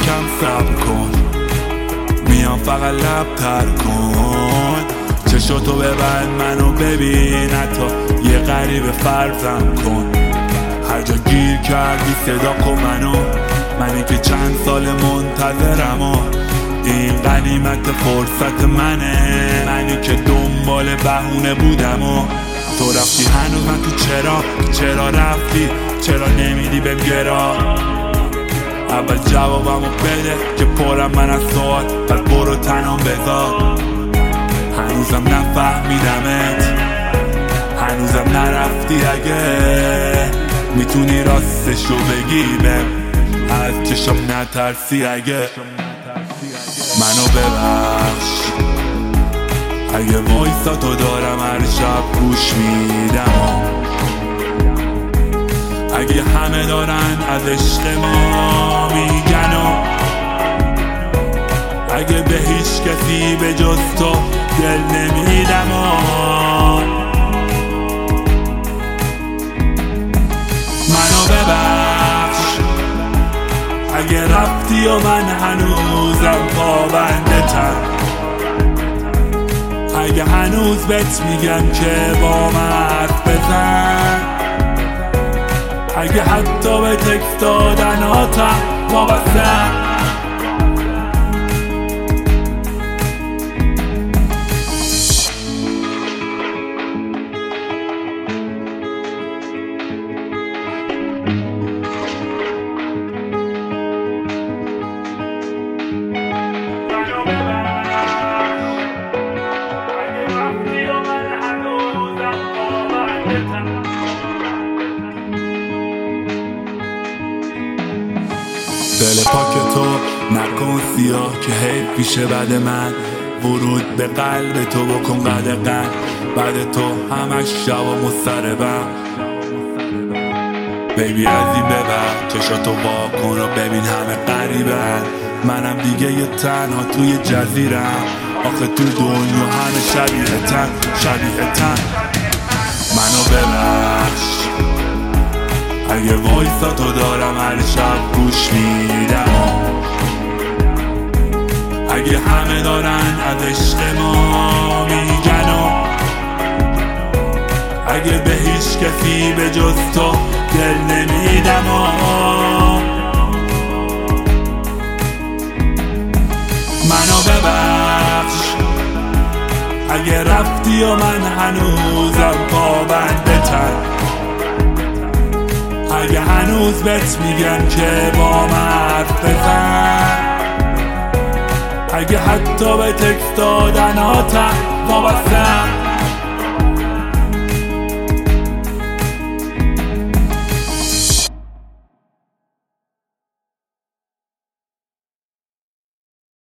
یکم صبر کن، میام فقط لب تر کن. چشاتو ببند منو ببین، حتی یه غریبه فرضم کن. هر جا گیر کردی صدا کن منی که چند سال منتظرم و این غنیمت فرصت منی که دنبال بهونه بودم و تو رفتی. هنوز من تو چرا رفتی، چرا نمیدی بهم گرا. اول جوابمو بده که پرم من از سوال، پس برو تنم بذار. هنوزم نفهمیدمت، هنوزم نرفتی. اگه میتونی راستشو بگی بهم، از چشم نترسی. اگه منو ببخش، اگه وایسا تو دارم هر شب گوش میدم. اگه همه دارن از عشق ما میگن و اگه به هیچ کسی به جز تو دل نمیدم منو ببخش اگه رفتی و من هنوزم پابندتم. اگه هنوز بهت میگم که با من حرف بزن، اگه حتی به تکست دادناتم وابستم. دل پاک تو نکن سیاه که حیف پیشه بعد من. ورود به قلب تو بکن قدقن، بعد تو همش شب و مضطربم. بیبی از این ببر چشاتو وا کن و ببین همه غریبن. منم دیگه یه تنها توی جزیرم، آخه تو دنیا همه شبیه‌تن. منو ببخش اگه وایسا تو دارم هر شب گوش میدم. اگه همه دارن از عشق ما میگن و اگه به هیچ کسی به جز تو دل نمیدم منو ببخش اگه رفتی و من هنوزم پابندتم. اگه هنوز بهت میگم که با من حرف بزن، اگه حتی به تکست دادناتم وابستم.